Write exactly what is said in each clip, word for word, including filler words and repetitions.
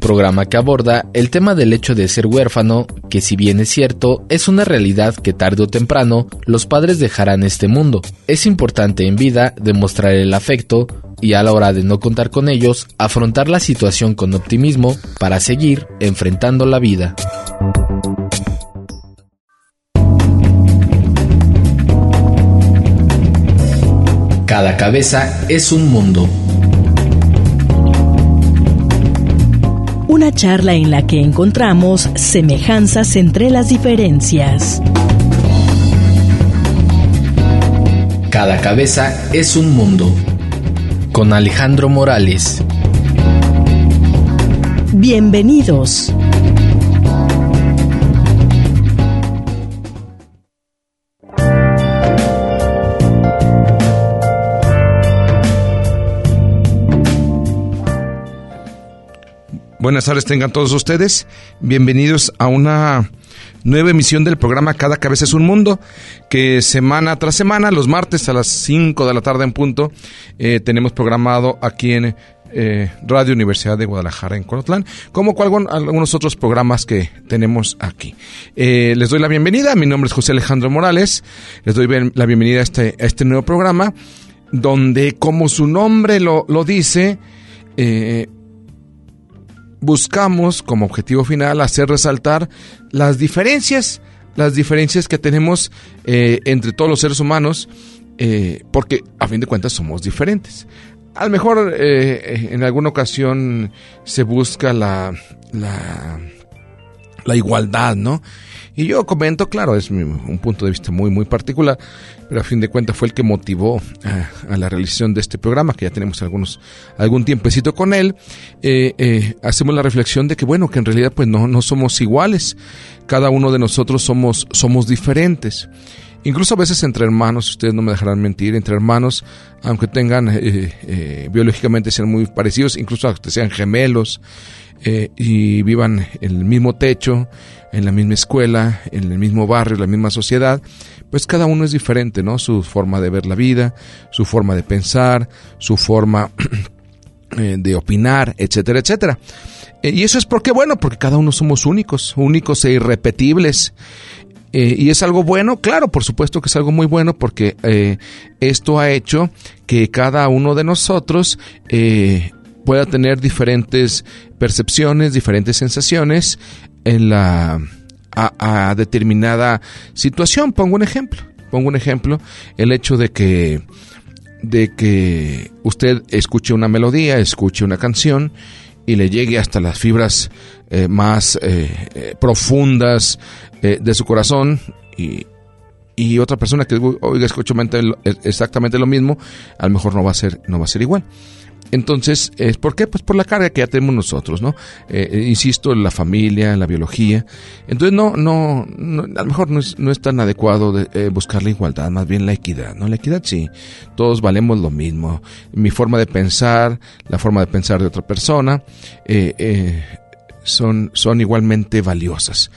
programa que aborda el tema del hecho de ser huérfano, que si bien es cierto, es una realidad que tarde o temprano los padres dejarán este mundo. Es importante en vida demostrar el afecto y a la hora de no contar con ellos, afrontar la situación con optimismo para seguir enfrentando la vida. Cada cabeza es un mundo. Una charla en la que encontramos semejanzas entre las diferencias. Cada cabeza es un mundo. Con Alejandro Morales. Bienvenidos. Buenas tardes tengan todos ustedes, bienvenidos a una nueva emisión del programa Cada Cabeza es un Mundo, que semana tras semana, los martes a las cinco de la tarde en punto, eh, tenemos programado aquí en eh, Radio Universidad de Guadalajara en Colotlán, como cual, algunos otros programas que tenemos aquí. Eh, les doy la bienvenida, mi nombre es José Alejandro Morales, les doy bien, la bienvenida a este, a este nuevo programa, donde como su nombre lo, lo dice, eh, buscamos como objetivo final hacer resaltar las diferencias, las diferencias que tenemos eh, entre todos los seres humanos, eh, porque a fin de cuentas somos diferentes. A lo mejor eh, en alguna ocasión se busca la, la, la igualdad, ¿no? Y yo comento, claro, es mi, un punto de vista muy, muy particular, pero a fin de cuentas fue el que motivó a, a la realización de este programa, que ya tenemos algunos, algún tiempecito con él. Eh, eh, hacemos la reflexión de que, bueno, que en realidad pues no, no somos iguales. Cada uno de nosotros somos, somos diferentes. Incluso a veces entre hermanos, ustedes no me dejarán mentir, entre hermanos, aunque tengan, eh, eh, biológicamente sean muy parecidos, incluso aunque sean gemelos, eh, y vivan en el mismo techo, en la misma escuela, en el mismo barrio, en la misma sociedad, pues cada uno es diferente, ¿no? Su forma de ver la vida, su forma de pensar, su forma eh, de opinar, etcétera, etcétera. Eh, y eso es porque, bueno, porque cada uno somos únicos, únicos e irrepetibles. Eh, ¿Y es algo bueno? Claro, por supuesto que es algo muy bueno, porque eh, esto ha hecho que cada uno de nosotros eh, pueda tener diferentes percepciones, diferentes sensaciones en la a, a determinada situación. Pongo un ejemplo, pongo un ejemplo, el hecho de que de que usted escuche una melodía, escuche una canción y le llegue hasta las fibras eh, más eh, eh, profundas eh, de su corazón, y y otra persona que oiga escuchamente exactamente lo mismo, a lo mejor no va a ser no va a ser igual. Entonces, ¿por qué? Pues por la carga que ya tenemos nosotros, ¿no? Eh, insisto, en la familia, en la biología. Entonces, no, no, no a lo mejor no es, no es tan adecuado de, eh, buscar la igualdad, más bien la equidad, ¿no? La equidad sí, todos valemos lo mismo. Mi forma de pensar, la forma de pensar de otra persona, eh, eh, son, son igualmente valiosas.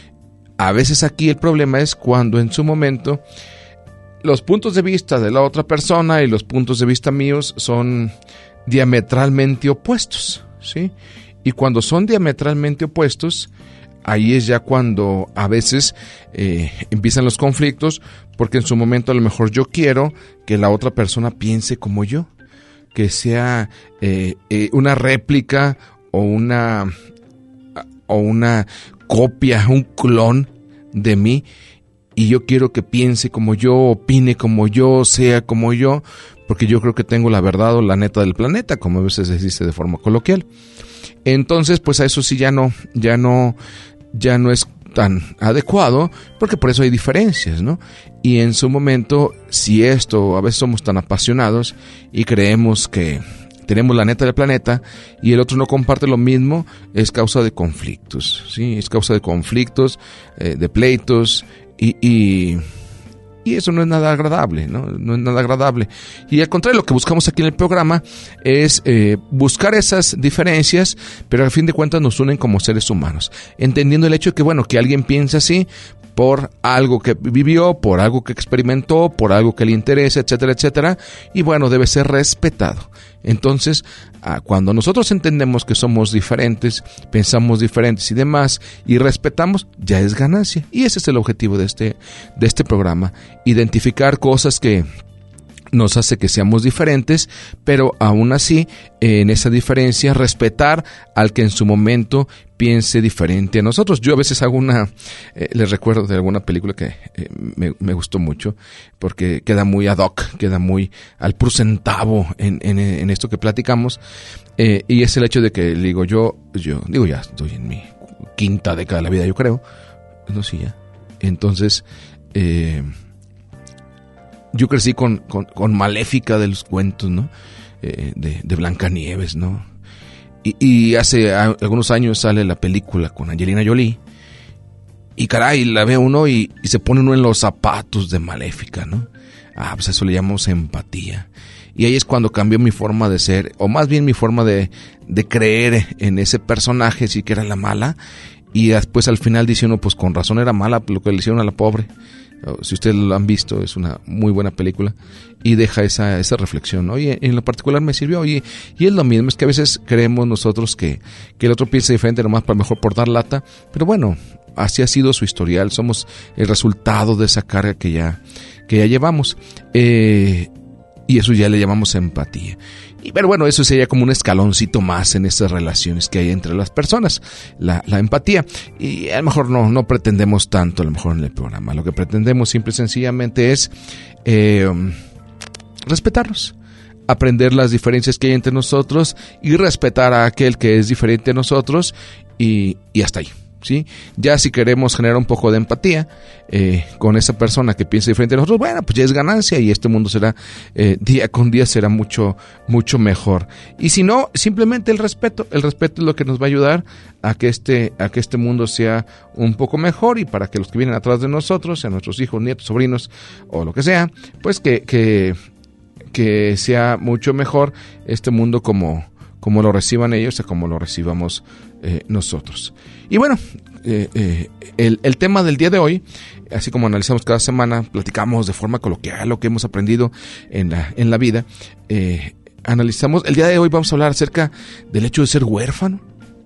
A veces aquí el problema es cuando en su momento los puntos de vista de la otra persona y los puntos de vista míos son diametralmente opuestos, ¿sí? Y cuando son diametralmente opuestos, ahí es ya cuando a veces eh, empiezan los conflictos, porque en su momento a lo mejor yo quiero que la otra persona piense como yo, que sea eh, eh, una réplica o una o una copia, un clon de mí, y yo quiero que piense como yo, opine como yo, sea como yo, porque yo creo que tengo la verdad o la neta del planeta, como a veces se dice de forma coloquial. Entonces, pues a eso sí ya no, ya no, ya no es tan adecuado, porque por eso hay diferencias, ¿no? Y en su momento, si esto, a veces somos tan apasionados y creemos que tenemos la neta del planeta y el otro no comparte lo mismo, es causa de conflictos, ¿sí? Es causa de conflictos, eh, de pleitos, y, y, y eso no es nada agradable, ¿no? No es nada agradable. Y al contrario, lo que buscamos aquí en el programa es eh, buscar esas diferencias, pero al fin de cuentas nos unen como seres humanos, entendiendo el hecho de que, bueno, que alguien piense así por algo que vivió, por algo que experimentó, por algo que le interesa, etcétera, etcétera, y bueno, debe ser respetado. Entonces, cuando nosotros entendemos que somos diferentes, pensamos diferentes y demás, y respetamos, ya es ganancia. Y ese es el objetivo de este, de este programa, identificar cosas que nos hace que seamos diferentes, pero aún así, en esa diferencia, respetar al que en su momento piense diferente a nosotros. Yo a veces hago una, eh, les recuerdo de alguna película que eh, me, me gustó mucho, porque queda muy ad hoc, queda muy al puro centavo en, en, en esto que platicamos, eh, y es el hecho de que, digo, yo, yo, digo, ya estoy en mi quinta década de la vida, yo creo, no sé, ya, entonces, eh, yo crecí con, con, con Maléfica de los cuentos, ¿no? Eh, de, de Blancanieves, ¿no? Y, y hace a, algunos años sale la película con Angelina Jolie. Y caray, la ve uno y, y se pone uno en los zapatos de Maléfica, ¿no? Ah, pues eso le llamamos empatía. Y ahí es cuando cambió mi forma de ser, o más bien mi forma de, de creer en ese personaje, sí que era la mala. Y después al final dice uno, pues con razón era mala lo que le hicieron a la pobre. Si ustedes lo han visto, es una muy buena película y deja esa esa reflexión, ¿no? Y en lo particular me sirvió. Y, y es lo mismo, es que a veces creemos nosotros que, que el otro piensa diferente nomás para mejor por dar lata, pero bueno, así ha sido su historial, somos el resultado de esa carga que ya, que ya llevamos, eh, y eso ya le llamamos empatía. Y pero bueno, eso sería como un escaloncito más en esas relaciones que hay entre las personas, la, la empatía. Y a lo mejor no, no pretendemos tanto, a lo mejor en el programa. Lo que pretendemos simple y sencillamente es eh, respetarnos, aprender las diferencias que hay entre nosotros y respetar a aquel que es diferente a nosotros y, y hasta ahí. ¿Sí? Ya si queremos generar un poco de empatía eh, con esa persona que piensa diferente a nosotros, bueno, pues ya es ganancia y este mundo será, eh, día con día será mucho, mucho mejor. Y si no, simplemente el respeto, el respeto es lo que nos va a ayudar a que este, a que este mundo sea un poco mejor y para que los que vienen atrás de nosotros, sean nuestros hijos, nietos, sobrinos o lo que sea, pues que, que, que sea mucho mejor este mundo como, como lo reciban ellos o como lo recibamos eh, nosotros. Y bueno, eh, eh, el, el tema del día de hoy, así como analizamos cada semana, platicamos de forma coloquial lo que hemos aprendido en la, en la vida, eh, analizamos, el día de hoy vamos a hablar acerca del hecho de ser huérfano.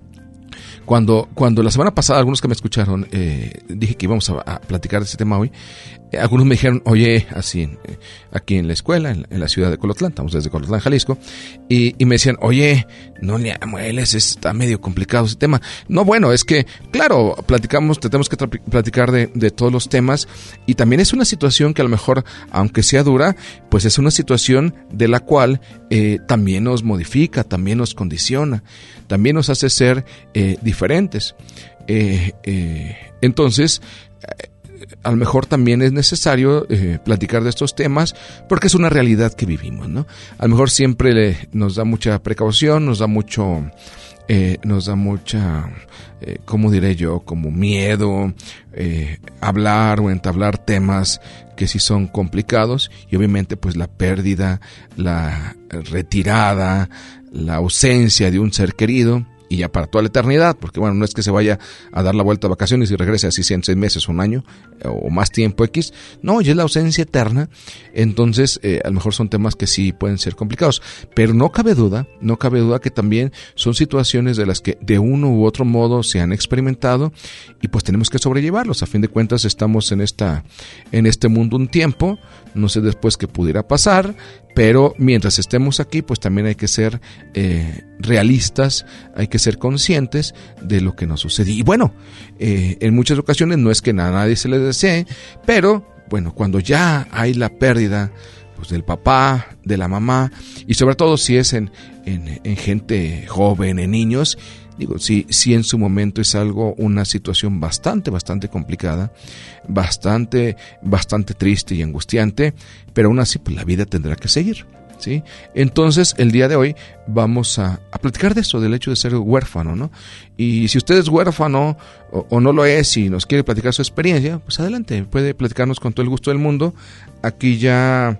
Cuando, cuando la semana pasada, algunos que me escucharon, eh, dije que íbamos a, a platicar de este tema hoy, eh, algunos me dijeron, oye, así, eh, aquí en la escuela, en, en la ciudad de Colotlán, estamos desde Colotlán, Jalisco, y, y me decían, oye, no le amueles, está medio complicado ese tema. No, bueno, es que, claro, platicamos, tenemos que tra- platicar de, de todos los temas, y también es una situación que a lo mejor, aunque sea dura, pues es una situación de la cual eh, también nos modifica, también nos condiciona, también nos hace ser eh, diferentes. Eh, eh, entonces, eh, a lo mejor también es necesario eh, platicar de estos temas porque es una realidad que vivimos, ¿no? A lo mejor siempre le, nos da mucha precaución, nos da mucho, eh, nos da mucha, eh, ¿cómo diré yo? Como miedo, eh, hablar o entablar temas que sí son complicados y obviamente pues la pérdida, la retirada, la ausencia de un ser querido y ya para toda la eternidad, porque bueno, no es que se vaya a dar la vuelta a vacaciones y regrese así en seis meses, un año o más tiempo X, no, ya es la ausencia eterna. Entonces eh, a lo mejor son temas que sí pueden ser complicados, pero no cabe duda, no cabe duda que también son situaciones de las que de uno u otro modo se han experimentado y pues tenemos que sobrellevarlos. A fin de cuentas estamos en esta en este mundo un tiempo, no sé después qué pudiera pasar, pero mientras estemos aquí, pues también hay que ser eh, realistas, hay que ser conscientes de lo que nos sucede. Y bueno, eh, en muchas ocasiones no es que a nadie se le desee, pero bueno, cuando ya hay la pérdida pues del papá, de la mamá, y sobre todo si es en, en, en gente joven, en niños, digo, sí, sí en su momento es algo, una situación bastante, bastante complicada, bastante, bastante triste y angustiante, pero aún así pues la vida tendrá que seguir, ¿sí? Entonces el día de hoy vamos a, a platicar de eso, del hecho de ser huérfano, ¿no? Y si usted es huérfano o, o no lo es y nos quiere platicar su experiencia, pues adelante, puede platicarnos con todo el gusto del mundo. Aquí ya...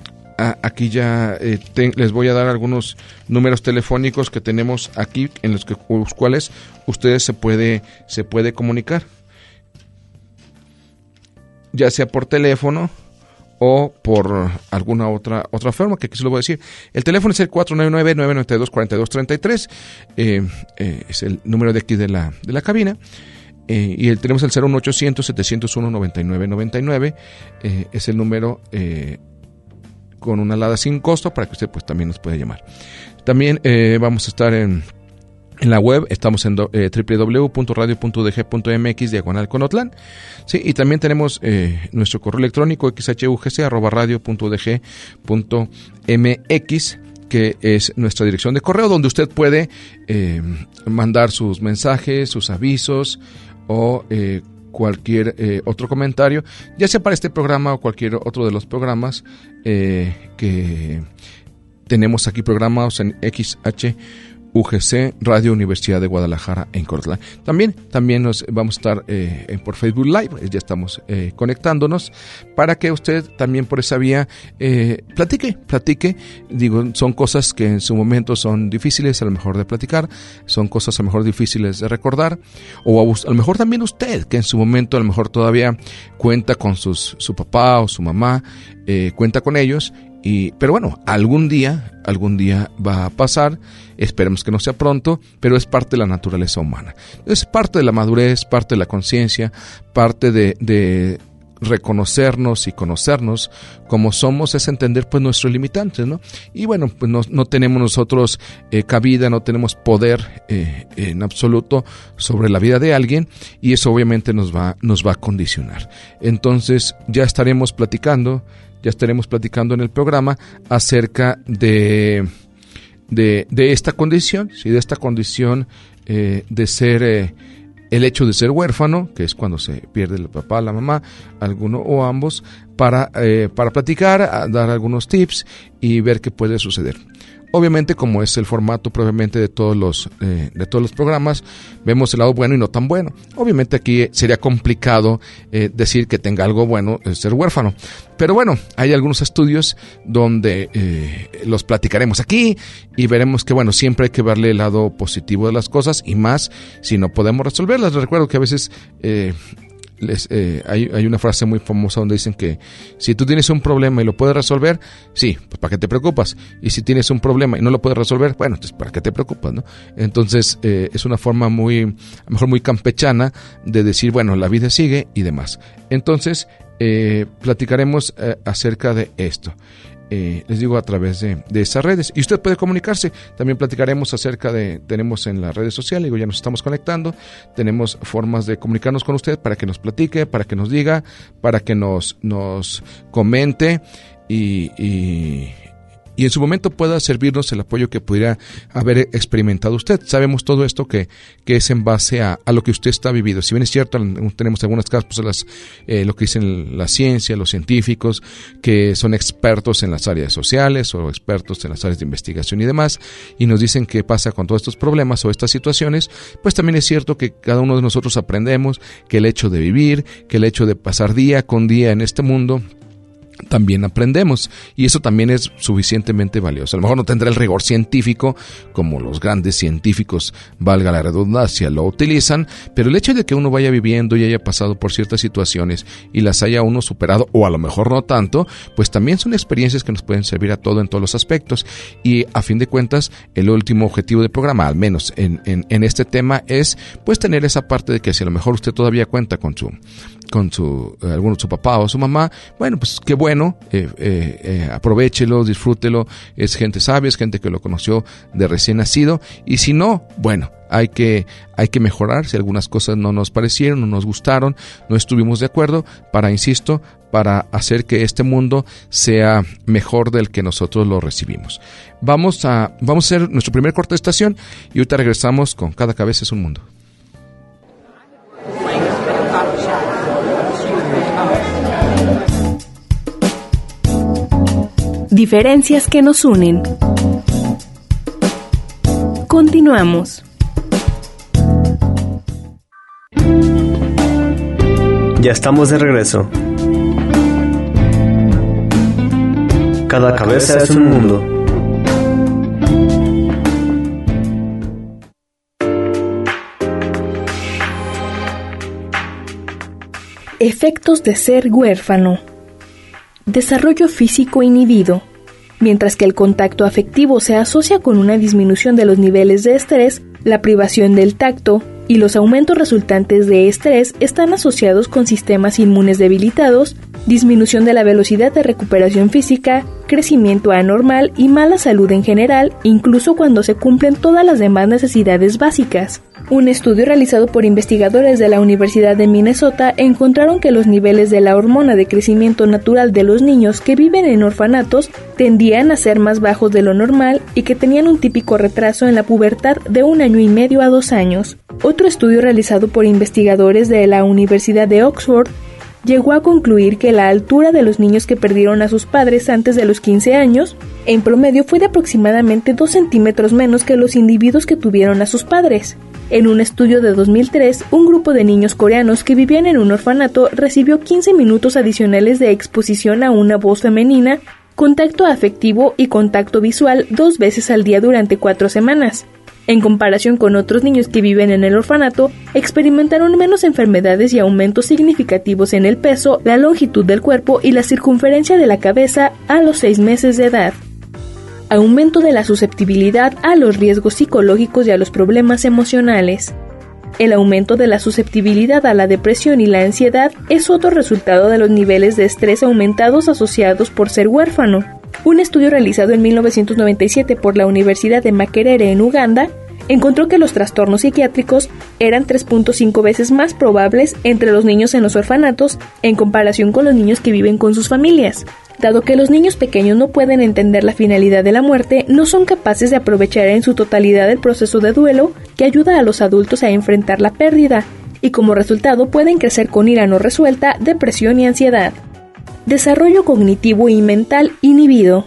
Aquí ya eh, te, les voy a dar algunos números telefónicos que tenemos aquí en los, que, los cuales ustedes se puede se puede comunicar, ya sea por teléfono o por alguna otra otra forma, que aquí se lo voy a decir. El teléfono es el cuatro nueve nueve, nueve nueve dos, cuatro dos tres tres, eh, eh, es el número de aquí de la, de la cabina. Eh, y el, tenemos el cero uno ochocientos, setecientos uno, noventa y nueve noventa y nueve, eh, es el número eh, con una alada sin costo para que usted pues también nos pueda llamar. También eh, vamos a estar en, en la web, estamos en eh, doble u doble u doble u punto radio punto u d g punto m x diagonal Conotlán, sí, y también tenemos eh, nuestro correo electrónico x h u g c arroba radio punto u d g punto m x, que es nuestra dirección de correo donde usted puede eh, mandar sus mensajes, sus avisos o eh, cualquier eh, otro comentario, ya sea para este programa o cualquier otro de los programas eh, que tenemos aquí programados en X H U G C Radio Universidad de Guadalajara en Conotlán. También, también nos vamos a estar eh, por Facebook Live, ya estamos eh, conectándonos para que usted también por esa vía eh, platique, platique. Digo, son cosas que en su momento son difíciles a lo mejor de platicar, son cosas a lo mejor difíciles de recordar, o a, a lo mejor también usted, que en su momento a lo mejor todavía cuenta con sus, su papá o su mamá, eh, cuenta con ellos. Y, pero bueno, algún día, algún día va a pasar, esperemos que no sea pronto, pero es parte de la naturaleza humana. Es parte de la madurez, parte de la conciencia, parte de, de reconocernos y conocernos como somos, es entender pues nuestros limitantes, ¿no? Y bueno, pues no, no tenemos nosotros eh, cabida, no tenemos poder eh, en absoluto sobre la vida de alguien, y eso obviamente nos va, nos va a condicionar. Entonces ya estaremos platicando Ya estaremos platicando en el programa acerca de, de, de esta condición, ¿sí? de esta condición eh, de ser, eh, el hecho de ser huérfano, que es cuando se pierde el papá, la mamá, alguno o ambos, para, eh, para platicar, dar algunos tips y ver qué puede suceder. Obviamente, como es el formato probablemente de todos los eh, de todos los programas, vemos el lado bueno y no tan bueno. Obviamente aquí sería complicado eh, decir que tenga algo bueno eh, ser huérfano. Pero bueno, hay algunos estudios donde eh, los platicaremos aquí y veremos que bueno, siempre hay que verle el lado positivo de las cosas, y más si no podemos resolverlas. Les recuerdo que a veces eh, Les, eh, hay, hay una frase muy famosa donde dicen que si tú tienes un problema y lo puedes resolver, sí, pues ¿para qué te preocupas? Y si tienes un problema y no lo puedes resolver, bueno, entonces ¿para qué te preocupas, no? Entonces eh, es una forma muy, a lo mejor muy campechana de decir, bueno, la vida sigue y demás. Entonces eh, platicaremos eh, acerca de esto. Eh, les digo a través de, de esas redes, y usted puede comunicarse. También platicaremos acerca de, tenemos en las redes sociales, digo, ya nos estamos conectando, tenemos formas de comunicarnos con usted para que nos platique, para que nos diga, para que nos, nos comente y, y, y en su momento pueda servirnos el apoyo que pudiera haber experimentado usted. Sabemos todo esto que, que es en base a, a lo que usted está vivido. Si bien es cierto, tenemos algunas casos, pues las, eh, lo que dicen la ciencia, los científicos, que son expertos en las áreas sociales o expertos en las áreas de investigación y demás, y nos dicen qué pasa con todos estos problemas o estas situaciones, pues también es cierto que cada uno de nosotros aprendemos que el hecho de vivir, que el hecho de pasar día con día en este mundo, también aprendemos, y eso también es suficientemente valioso. A lo mejor no tendrá el rigor científico como los grandes científicos, valga la redundancia, lo utilizan, pero el hecho de que uno vaya viviendo y haya pasado por ciertas situaciones y las haya uno superado, o a lo mejor no tanto, pues también son experiencias que nos pueden servir a todo en todos los aspectos. Y a fin de cuentas, el último objetivo del programa, al menos en, en, en este tema, es pues tener esa parte de que si a lo mejor usted todavía cuenta con su con su eh, alguno su papá o su mamá, bueno, pues qué bueno, eh, eh, eh, aprovéchelo, disfrútelo, es gente sabia, es gente que lo conoció de recién nacido, y si no, bueno, hay que hay que mejorar si algunas cosas no nos parecieron, no nos gustaron, no estuvimos de acuerdo, para, insisto, para hacer que este mundo sea mejor del que nosotros lo recibimos. Vamos a vamos a hacer nuestro primer corte de estación y ahorita regresamos con Cada Cabeza es un Mundo. Diferencias que nos unen. Continuamos. Ya estamos de regreso. Cada cabeza es un mundo. Efectos de ser huérfano. Desarrollo físico inhibido. Mientras que el contacto afectivo se asocia con una disminución de los niveles de estrés, la privación del tacto y los aumentos resultantes de estrés están asociados con sistemas inmunes debilitados, disminución de la velocidad de recuperación física, crecimiento anormal y mala salud en general, incluso cuando se cumplen todas las demás necesidades básicas. Un estudio realizado por investigadores de la Universidad de Minnesota encontraron que los niveles de la hormona de crecimiento natural de los niños que viven en orfanatos tendían a ser más bajos de lo normal y que tenían un típico retraso en la pubertad de un año y medio a dos años. Otro estudio realizado por investigadores de la Universidad de Oxford llegó a concluir que la altura de los niños que perdieron a sus padres antes de los quince años, en promedio fue de aproximadamente dos centímetros menos que los individuos que tuvieron a sus padres. En un estudio de dos mil tres, un grupo de niños coreanos que vivían en un orfanato recibió quince minutos adicionales de exposición a una voz femenina, contacto afectivo y contacto visual dos veces al día durante cuatro semanas. En comparación con otros niños que viven en el orfanato, experimentaron menos enfermedades y aumentos significativos en el peso, la longitud del cuerpo y la circunferencia de la cabeza a los seis meses de edad. Aumento de la susceptibilidad a los riesgos psicológicos y a los problemas emocionales. El aumento de la susceptibilidad a la depresión y la ansiedad es otro resultado de los niveles de estrés aumentados asociados por ser huérfano. Un estudio realizado en mil novecientos noventa y siete por la Universidad de Makerere en Uganda encontró que los trastornos psiquiátricos eran tres punto cinco veces más probables entre los niños en los orfanatos en comparación con los niños que viven con sus familias. Dado que los niños pequeños no pueden entender la finalidad de la muerte, no son capaces de aprovechar en su totalidad el proceso de duelo que ayuda a los adultos a enfrentar la pérdida, y como resultado pueden crecer con ira no resuelta, depresión y ansiedad. Desarrollo cognitivo y mental inhibido.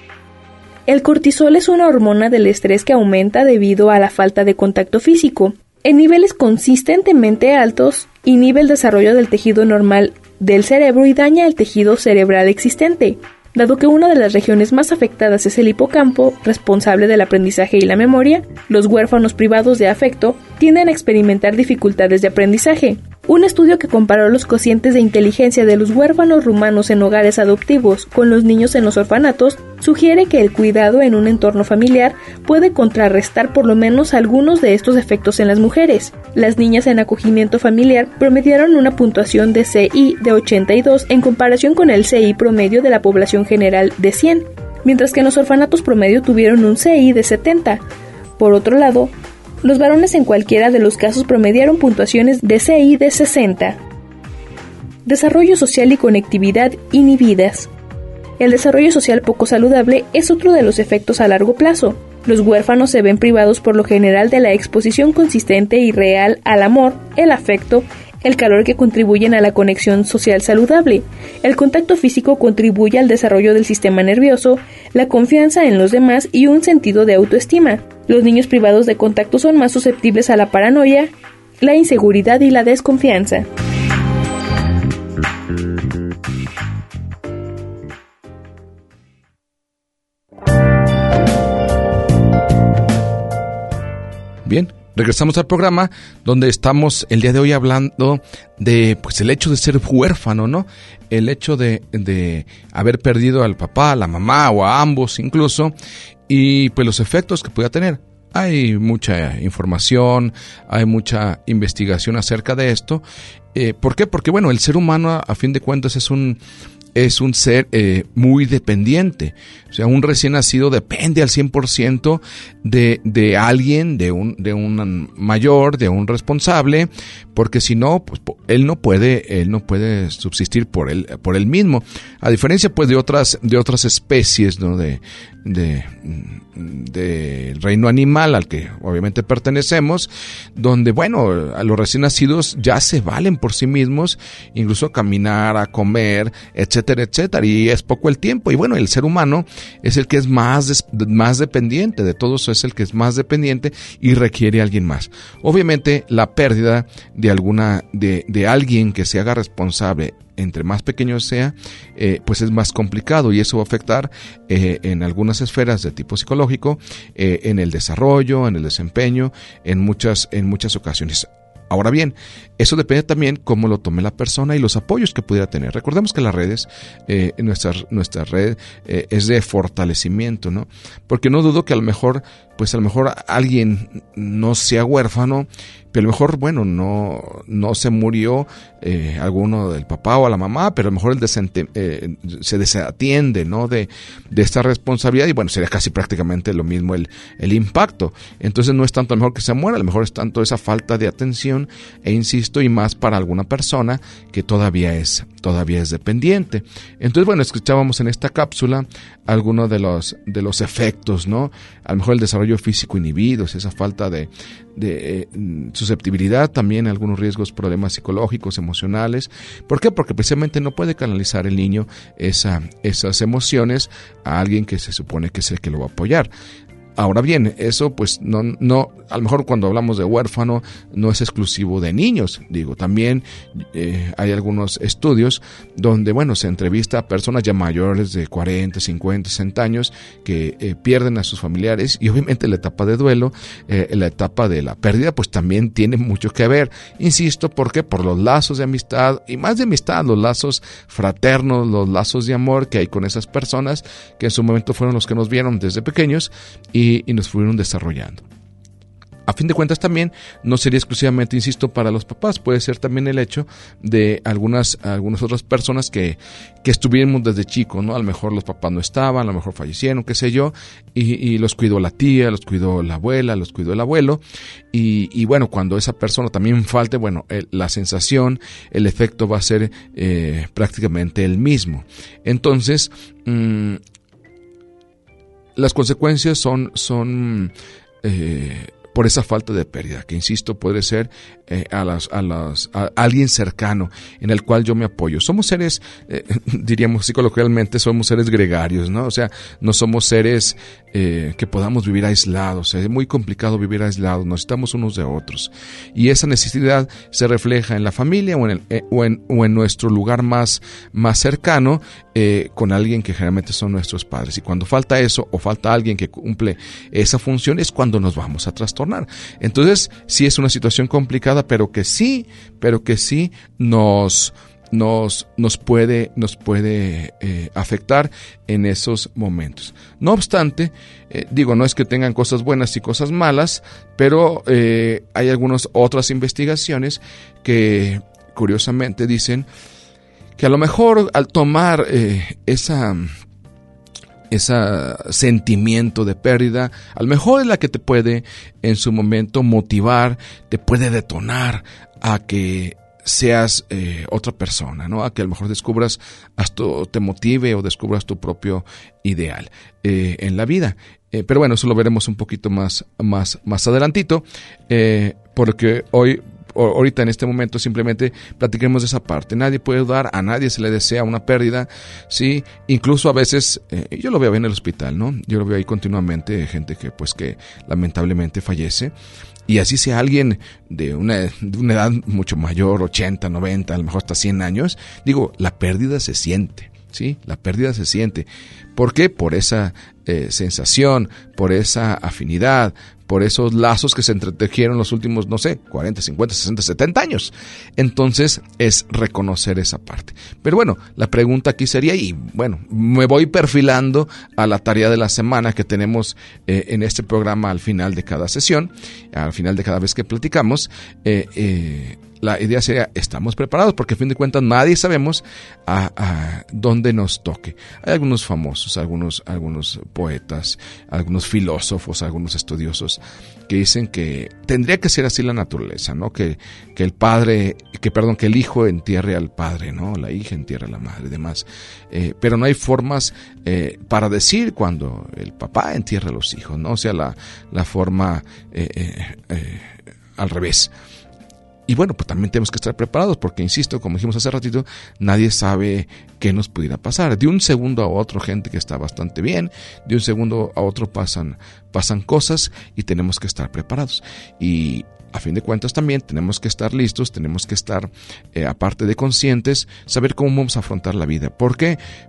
El cortisol es una hormona del estrés que aumenta debido a la falta de contacto físico. En niveles consistentemente altos, inhibe el desarrollo del tejido normal del cerebro y daña el tejido cerebral existente. Dado que una de las regiones más afectadas es el hipocampo, responsable del aprendizaje y la memoria, los huérfanos privados de afecto tienden a experimentar dificultades de aprendizaje. Un estudio que comparó los cocientes de inteligencia de los huérfanos rumanos en hogares adoptivos con los niños en los orfanatos sugiere que el cuidado en un entorno familiar puede contrarrestar por lo menos algunos de estos efectos en las mujeres. Las niñas en acogimiento familiar promediaron una puntuación de C I de ochenta y dos en comparación con el C I promedio de la población general de cien, mientras que en los orfanatos promedio tuvieron un C I de setenta. Por otro lado, los varones en cualquiera de los casos promediaron puntuaciones de C I de sesenta. Desarrollo social y conectividad inhibidas. El desarrollo social poco saludable es otro de los efectos a largo plazo. Los huérfanos se ven privados por lo general de la exposición consistente y real al amor, el afecto, el calor que contribuyen a la conexión social saludable. El contacto físico contribuye al desarrollo del sistema nervioso, la confianza en los demás y un sentido de autoestima. Los niños privados de contacto son más susceptibles a la paranoia, la inseguridad y la desconfianza. Bien, regresamos al programa donde estamos el día de hoy hablando de pues el hecho de ser huérfano, ¿no? El hecho de, de haber perdido al papá, a la mamá o a ambos incluso, y pues los efectos que pueda tener. Hay mucha información, hay mucha investigación acerca de esto. Eh, ¿Por qué? Porque bueno, el ser humano a, a fin de cuentas es un es un ser eh, muy dependiente. O sea, un recién nacido depende al cien por ciento de, de alguien, de un, de un mayor, de un responsable, porque si no, pues él no puede, él no puede subsistir por él, por él mismo. A diferencia, pues, de otras, de otras especies, ¿no? De, de, de reino animal al que obviamente pertenecemos, donde, bueno, a los recién nacidos ya se valen por sí mismos, incluso a caminar, a comer, etcétera, etcétera, y es poco el tiempo. Y bueno, el ser humano es el que es más, des, más dependiente, de todos es el que es más dependiente y requiere a alguien más. Obviamente, la pérdida de alguna, de, de alguien que se haga responsable, entre más pequeño sea, eh, pues es más complicado, y eso va a afectar eh, en algunas esferas de tipo psicológico, eh, en el desarrollo, en el desempeño, en muchas, en muchas ocasiones. Ahora bien, eso depende también cómo lo tome la persona y los apoyos que pudiera tener. Recordemos que las redes, eh, nuestra, nuestra red eh, es de fortalecimiento, ¿no? Porque no dudo que a lo mejor, pues a lo mejor alguien no sea huérfano, pero a lo mejor, bueno, no, no se murió eh, alguno del papá o a la mamá, pero a lo mejor el desente, eh, se desatiende, ¿no? De, de esta responsabilidad y bueno, sería casi prácticamente lo mismo el, el impacto. Entonces no es tanto a lo mejor que se muera, a lo mejor es tanto esa falta de atención e insisto, y más para alguna persona que todavía es, todavía es dependiente. Entonces, bueno, escuchábamos en esta cápsula algunos de los, de los efectos, ¿no? A lo mejor el desarrollo físico inhibido, esa falta de, de eh, susceptibilidad, también algunos riesgos, problemas psicológicos, emocionales. ¿Por qué? Porque precisamente no puede canalizar el niño esa, esas emociones a alguien que se supone que es el que lo va a apoyar. Ahora bien, eso pues no, no, a lo mejor cuando hablamos de huérfano no es exclusivo de niños, digo, también eh, hay algunos estudios donde, bueno, se entrevista a personas ya mayores de cuarenta, cincuenta, sesenta años que eh, pierden a sus familiares y obviamente la etapa de duelo, eh, la etapa de la pérdida pues también tiene mucho que ver, insisto, ¿por qué? Por los lazos de amistad y más de amistad, los lazos fraternos, los lazos de amor que hay con esas personas que en su momento fueron los que nos vieron desde pequeños y y nos fueron desarrollando. A fin de cuentas también no sería exclusivamente, insisto, para los papás, puede ser también el hecho de algunas, algunas otras personas que, que estuvimos desde chicos, ¿no? A lo mejor los papás no estaban, a lo mejor fallecieron, qué sé yo, y, y los cuidó la tía, los cuidó la abuela, los cuidó el abuelo, y, y bueno, cuando esa persona también falte, bueno, el, la sensación, el efecto va a ser eh, prácticamente el mismo. Entonces, mmm, las consecuencias son, son eh, por esa falta de pérdida, que insisto, puede ser eh, a, las, a, las, a alguien cercano en el cual yo me apoyo. Somos seres, eh, diríamos así coloquialmente, somos seres gregarios, ¿no? O sea, no somos seres eh, que podamos vivir aislados. Es muy complicado vivir aislados, necesitamos unos de otros. Y esa necesidad se refleja en la familia o en, el, eh, o en, o en nuestro lugar más, más cercano, eh, con alguien que generalmente son nuestros padres. Y cuando falta eso o falta alguien que cumple esa función es cuando nos vamos a trastornar. Entonces, sí es una situación complicada, pero que sí, pero que sí nos, nos, nos puede, nos puede eh, afectar en esos momentos. No obstante, eh, digo, no es que tengan cosas buenas y cosas malas, pero eh, hay algunas otras investigaciones que curiosamente dicen que a lo mejor al tomar eh, esa... ese sentimiento de pérdida, a lo mejor es la que te puede en su momento motivar, te puede detonar a que seas eh, otra persona, ¿no? A que a lo mejor descubras, hasta te motive o descubras tu propio ideal eh, en la vida. Eh, pero bueno, eso lo veremos un poquito más, más, más adelantito, eh, porque hoy ahorita en este momento simplemente platiquemos de esa parte. Nadie puede dudar, a nadie se le desea una pérdida, sí, incluso a veces, eh, yo lo veo en el hospital, ¿no? Yo lo veo ahí continuamente, gente que pues que lamentablemente fallece, y así sea alguien de una, de una edad mucho mayor, ochenta, noventa, a lo mejor hasta cien años, digo, la pérdida se siente, sí, la pérdida se siente. ¿Por qué? Por esa eh, sensación, por esa afinidad, por esos lazos que se entretejieron los últimos, no sé, cuarenta, cincuenta, sesenta, setenta años. Entonces, es reconocer esa parte. Pero bueno, la pregunta aquí sería, y bueno, me voy perfilando a la tarea de la semana que tenemos eh, en este programa al final de cada sesión, al final de cada vez que platicamos, eh, eh, la idea sería, ¿estamos preparados? Porque a fin de cuentas nadie sabemos a, a dónde nos toque. Hay algunos famosos, algunos, algunos poetas, algunos filósofos, algunos estudiosos que dicen que tendría que ser así la naturaleza, ¿no? Que, que el padre, que perdón, que el hijo entierre al padre, ¿no? La hija entierre a la madre y demás. Eh, pero no hay formas eh, para decir cuando el papá entierra a los hijos, ¿no? O sea, la, la forma eh, eh, eh, al revés. Y bueno, pues también tenemos que estar preparados porque, insisto, como dijimos hace ratito, nadie sabe qué nos pudiera pasar. De un segundo a otro, gente que está bastante bien, de un segundo a otro pasan, pasan cosas y tenemos que estar preparados. Y a fin de cuentas también tenemos que estar listos, tenemos que estar, eh, aparte de conscientes, saber cómo vamos a afrontar la vida. ¿Por qué?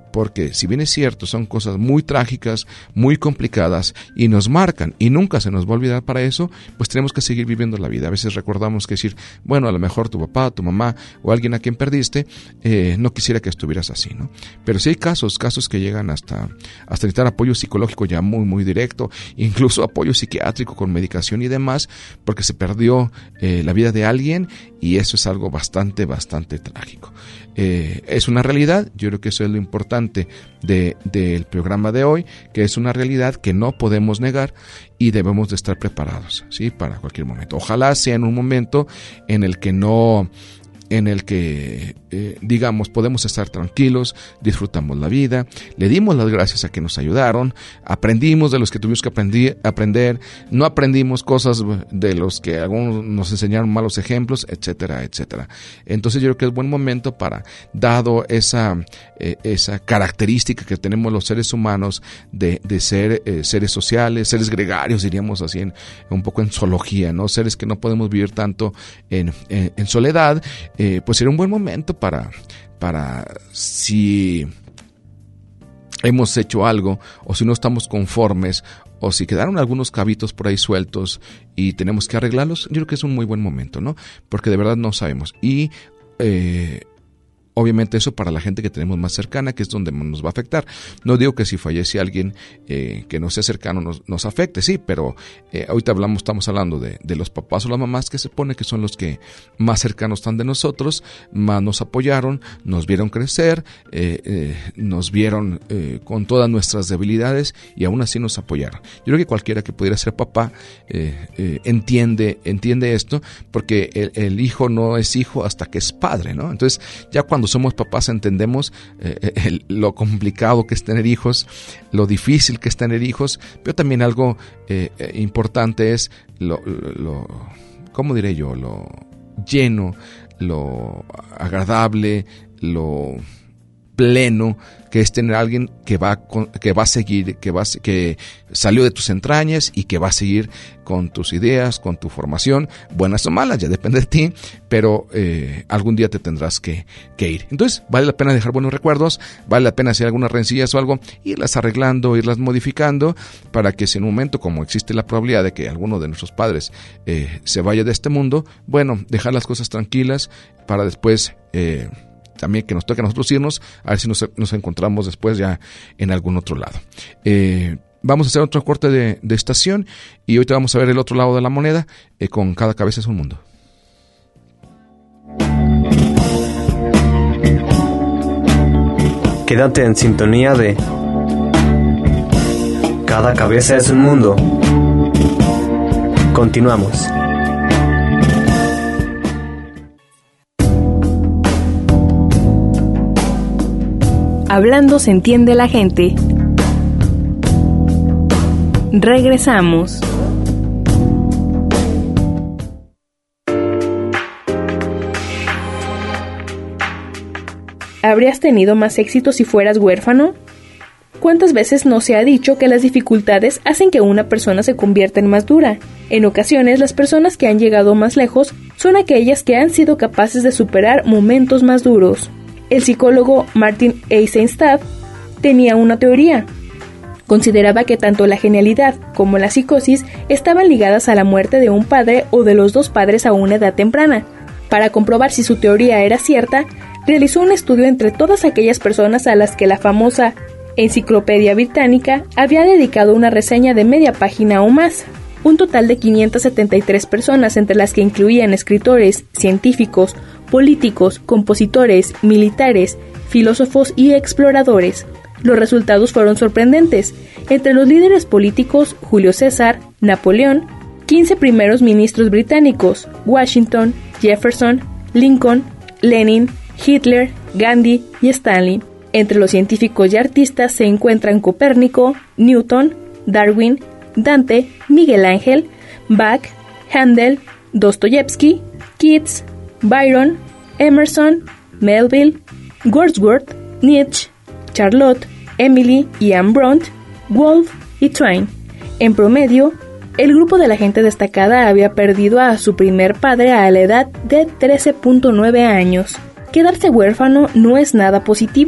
porque si bien es cierto, son cosas muy trágicas, muy complicadas y nos marcan y nunca se nos va a olvidar para eso, pues tenemos que seguir viviendo la vida. A veces recordamos que decir, bueno, a lo mejor tu papá, tu mamá o alguien a quien perdiste, eh, no quisiera que estuvieras así, ¿no? Pero sí hay casos, casos que llegan hasta, hasta necesitar apoyo psicológico ya muy, muy directo, incluso apoyo psiquiátrico con medicación y demás, porque se perdió eh, la vida de alguien y eso es algo bastante, bastante trágico. Eh, es una realidad, yo creo que eso es lo importante de, del programa de hoy, que es una realidad que no podemos negar y debemos de estar preparados, ¿sí? Para cualquier momento. Ojalá sea en un momento en el que no... en el que, eh, digamos, podemos estar tranquilos, disfrutamos la vida, le dimos las gracias a que nos ayudaron, aprendimos de los que tuvimos que aprendi- aprender, no aprendimos cosas de los que algunos nos enseñaron malos ejemplos, etcétera, etcétera. Entonces yo creo que es buen momento para, dado esa, eh, esa característica que tenemos los seres humanos de, de ser eh, seres sociales, seres gregarios, diríamos así, en, un poco en zoología, ¿no? Seres que no podemos vivir tanto en, en, en soledad. Eh, pues sería un buen momento para, para si hemos hecho algo o si no estamos conformes o si quedaron algunos cabitos por ahí sueltos y tenemos que arreglarlos, yo creo que es un muy buen momento, ¿no? Porque de verdad no sabemos. Y eh, obviamente eso para la gente que tenemos más cercana, que es donde nos va a afectar. No digo que si fallece alguien eh, que no sea cercano nos, nos afecte, sí, pero eh, ahorita hablamos, estamos hablando de, de los papás o las mamás que se supone que son los que más cercanos están de nosotros, más nos apoyaron, nos vieron crecer, eh, eh, nos vieron eh, con todas nuestras debilidades y aún así nos apoyaron. Yo creo que cualquiera que pudiera ser papá eh, eh, entiende, entiende esto, porque el, el hijo no es hijo hasta que es padre, ¿no? Entonces ya cuando somos papás entendemos eh, el, lo complicado que es tener hijos, lo difícil que es tener hijos, pero también algo eh, importante es lo, lo, ¿cómo diré yo? Lo lleno, lo agradable, lo pleno que es tener a alguien que va que va a seguir, que va que salió de tus entrañas y que va a seguir con tus ideas, con tu formación, buenas o malas, ya depende de ti, pero eh, algún día te tendrás que, que ir. Entonces, vale la pena dejar buenos recuerdos, vale la pena hacer algunas rencillas o algo, irlas arreglando, irlas modificando, para que si en un momento, como existe la probabilidad de que alguno de nuestros padres eh, se vaya de este mundo, bueno, dejar las cosas tranquilas para después... Eh, también que nos toque a nosotros irnos, a ver si nos, nos encontramos después ya en algún otro lado. Eh, vamos a hacer otro corte de, de estación y ahorita vamos a ver el otro lado de la moneda eh, con Cada Cabeza es un Mundo. Quédate en sintonía de Cada Cabeza es un Mundo. Continuamos. Hablando se entiende la gente. Regresamos. ¿Habrías tenido más éxito si fueras huérfano? ¿Cuántas veces no se ha dicho que las dificultades hacen que una persona se convierta en más dura? En ocasiones, las personas que han llegado más lejos son aquellas que han sido capaces de superar momentos más duros. El psicólogo Martin Eisenstadt tenía una teoría. Consideraba que tanto la genialidad como la psicosis estaban ligadas a la muerte de un padre o de los dos padres a una edad temprana. Para comprobar si su teoría era cierta, realizó un estudio entre todas aquellas personas a las que la famosa Enciclopedia Británica había dedicado una reseña de media página o más. Un total de quinientas setenta y tres personas, entre las que incluían escritores, científicos, políticos, compositores, militares, filósofos y exploradores. Los resultados fueron sorprendentes. Entre los líderes políticos, Julio César, Napoleón, quince primeros ministros británicos, Washington, Jefferson, Lincoln, Lenin, Hitler, Gandhi y Stalin. Entre los científicos y artistas se encuentran Copérnico, Newton, Darwin, Dante, Miguel Ángel, Bach, Handel, Dostoyevsky, Keats, Byron, Emerson, Melville, Wordsworth, Nietzsche, Charlotte, Emily y Anne Bront, Wolf y Twain. En promedio, el grupo de la gente destacada había perdido a su primer padre a la edad de trece punto nueve años. Quedarse huérfano no es nada positivo.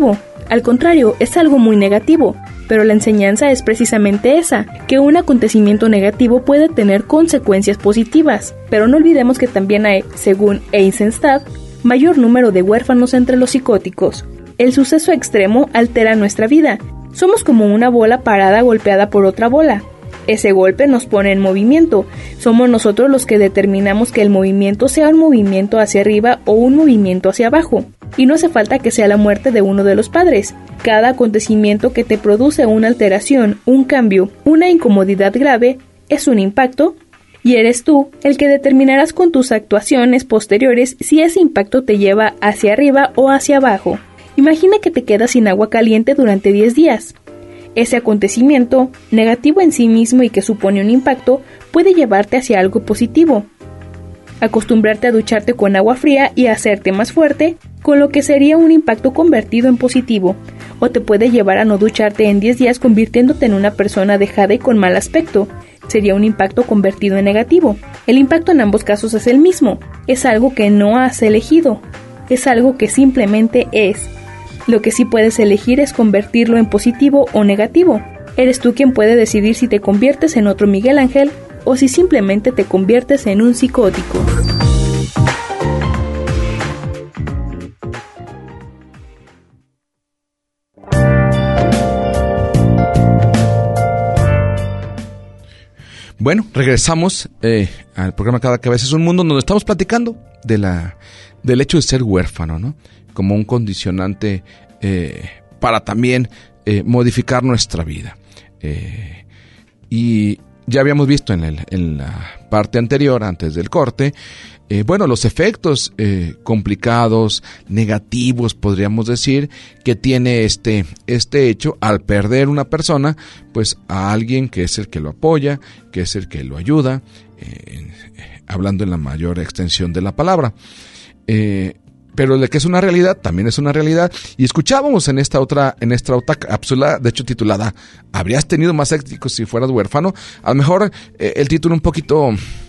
Al contrario, es algo muy negativo, pero la enseñanza es precisamente esa, que un acontecimiento negativo puede tener consecuencias positivas. Pero no olvidemos que también hay, según Eisenstadt, mayor número de huérfanos entre los psicóticos. El suceso extremo altera nuestra vida. Somos como una bola parada golpeada por otra bola. Ese golpe nos pone en movimiento. Somos nosotros los que determinamos que el movimiento sea un movimiento hacia arriba o un movimiento hacia abajo. Y no hace falta que sea la muerte de uno de los padres. Cada acontecimiento que te produce una alteración, un cambio, una incomodidad grave, es un impacto, y eres tú el que determinarás con tus actuaciones posteriores si ese impacto te lleva hacia arriba o hacia abajo. Imagina que te quedas sin agua caliente durante diez días. Ese acontecimiento, negativo en sí mismo y que supone un impacto, puede llevarte hacia algo positivo. Acostumbrarte a ducharte con agua fría y hacerte más fuerte, con lo que sería un impacto convertido en positivo. O te puede llevar a no ducharte en diez días convirtiéndote en una persona dejada y con mal aspecto. Sería un impacto convertido en negativo. El impacto en ambos casos es el mismo. Es algo que no has elegido. Es algo que simplemente es. Lo que sí puedes elegir es convertirlo en positivo o negativo. Eres tú quien puede decidir si te conviertes en otro Miguel Ángel o si simplemente te conviertes en un psicótico. Bueno, regresamos eh, al programa Cada Cabeza es un Mundo, donde estamos platicando de la, del hecho de ser huérfano, ¿no? Como un condicionante eh, para también eh, modificar nuestra vida. Eh, y ya habíamos visto en, el, en la parte anterior, antes del corte, eh, bueno, los efectos eh, complicados, negativos, podríamos decir, que tiene este, este hecho al perder una persona, pues a alguien que es el que lo apoya, que es el que lo ayuda, eh, hablando en la mayor extensión de la palabra. Eh, Pero de que es una realidad, también es una realidad. Y escuchábamos en esta otra, en esta otra cápsula, de hecho titulada ¿Habrías tenido más éxito si fueras huérfano? A lo mejor eh, el título un poquito,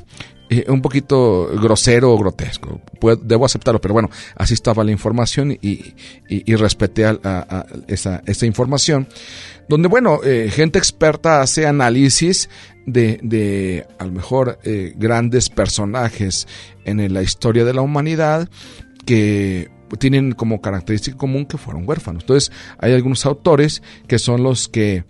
eh, un poquito grosero o grotesco. Puedo, debo aceptarlo, pero bueno, así estaba la información y, y, y respeté a, a, a esa, esa información. Donde, bueno, eh, gente experta hace análisis de, de a lo mejor eh, grandes personajes en la historia de la humanidad, que tienen como característica común que fueron huérfanos. Entonces, hay algunos autores que son los que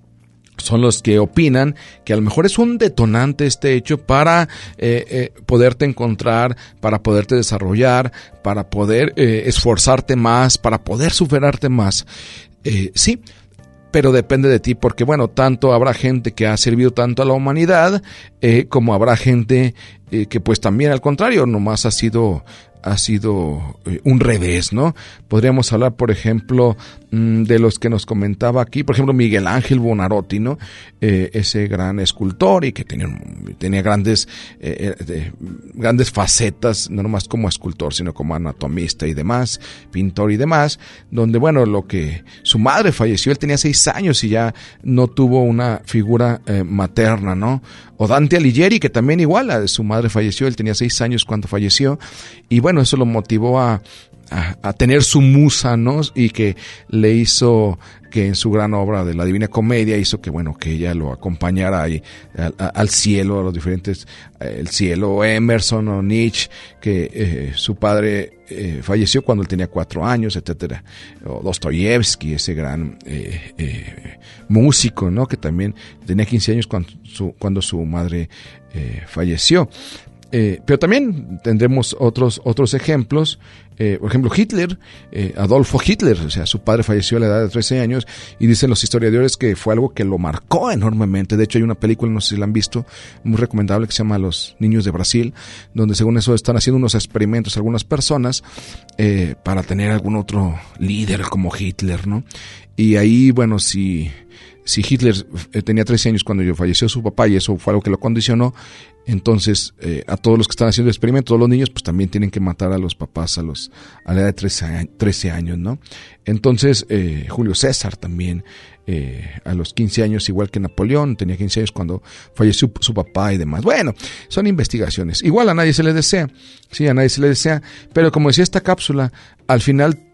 son los que opinan que a lo mejor es un detonante este hecho para eh, eh, poderte encontrar, para poderte desarrollar, para poder eh, esforzarte más, para poder superarte más. Eh, sí, pero depende de ti, porque bueno, tanto habrá gente que ha servido tanto a la humanidad, eh, como habrá gente eh, que pues también al contrario, nomás ha sido ha sido eh, un revés, ¿no? Podríamos hablar, por ejemplo, mmm, de los que nos comentaba aquí, por ejemplo, Miguel Ángel Buonarroti, ¿no? Eh, ese gran escultor y que tenía, tenía grandes, eh, de, grandes facetas, no nomás como escultor, sino como anatomista y demás, pintor y demás, donde, bueno, lo que su madre falleció, él tenía seis años y ya no tuvo una figura eh, materna, ¿no? O Dante Alighieri, que también igual, su madre falleció, él tenía seis años cuando falleció, y bueno, eso lo motivó a, a, a tener su musa, ¿no? Y que le hizo que en su gran obra de la Divina Comedia hizo que, bueno, que ella lo acompañara ahí al, al cielo, a los diferentes, el cielo, Emerson o Nietzsche, que eh, su padre eh, falleció cuando él tenía cuatro años, etcétera. O Dostoyevsky, ese gran eh, eh, músico, ¿no? Que también tenía quince años cuando su, cuando su madre eh, falleció. Eh, pero también tendremos otros otros ejemplos, eh, por ejemplo Hitler, eh, Adolfo Hitler, o sea, su padre falleció a la edad de trece años y dicen los historiadores que fue algo que lo marcó enormemente. De hecho hay una película, no sé si la han visto, muy recomendable, que se llama Los Niños de Brasil, donde según eso están haciendo unos experimentos algunas personas eh, para tener algún otro líder como Hitler, ¿no? Y ahí, bueno, si... Si Hitler tenía trece años cuando falleció su papá y eso fue algo que lo condicionó, entonces eh, a todos los que están haciendo experimentos, todos los niños, pues también tienen que matar a los papás a los a la edad de trece años, ¿no? Entonces eh, Julio César también eh, a los quince años, igual que Napoleón, tenía quince años cuando falleció su papá y demás. Bueno, son investigaciones. Igual a nadie se le desea, sí, a nadie se le desea, pero como decía esta cápsula, al final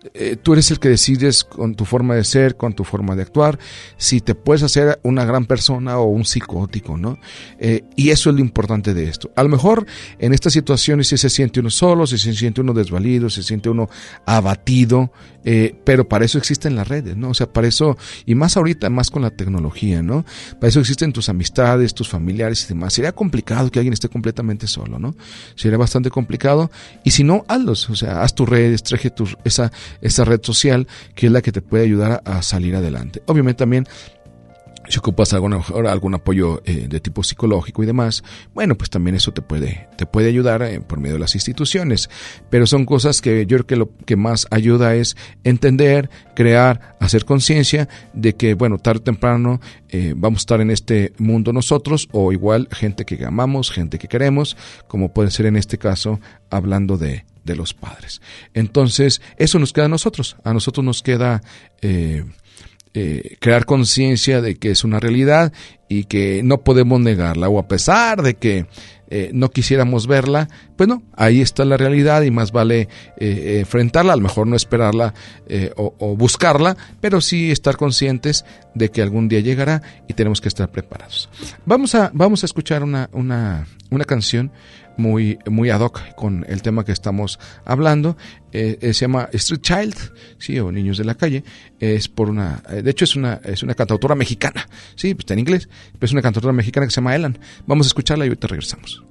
eh, tú eres el que decides con tu forma de ser, con tu forma de actuar, si te puedes hacer una gran persona o un psicótico, ¿no? Eh, y eso es lo importante de esto. A lo mejor en estas situaciones si se siente uno solo, si se siente uno desvalido, se siente uno abatido, eh, pero para eso existen las redes, ¿no? O sea, para eso, y más ahorita, más con la tecnología, ¿no? Para eso existen tus amistades, tus familiares y demás. Sería complicado que alguien esté completamente solo, ¿no? Sería bastante complicado, y si no, hazlos, o sea, haz tus redes, traje tu, esa, esa red social que es la que te puede ayudar a, a salir adelante. Obviamente también, si ocupas algún, algún apoyo eh, de tipo psicológico y demás, bueno, pues también eso te puede, te puede ayudar eh, por medio de las instituciones. Pero son cosas que yo creo que lo que más ayuda es entender, crear, hacer conciencia de que, bueno, tarde o temprano eh, vamos a estar en este mundo nosotros, o igual gente que amamos, gente que queremos, como puede ser en este caso, hablando de, de los padres. Entonces, eso nos queda a nosotros. A nosotros nos queda Eh, Eh, crear conciencia de que es una realidad y que no podemos negarla, o a pesar de que eh, no quisiéramos verla, pues no, ahí está la realidad y más vale eh, enfrentarla, a lo mejor no esperarla eh, o, o buscarla, pero sí estar conscientes de que algún día llegará y tenemos que estar preparados. Vamos a, vamos a escuchar una, una, una canción muy, muy ad hoc con el tema que estamos hablando. Eh, eh, se llama Street Child, sí, o Niños de la Calle. Es por una, eh, de hecho es una, es una cantautora mexicana, sí, pues está en inglés, pero es una cantautora mexicana que se llama Ellen. Vamos a escucharla y ahorita regresamos.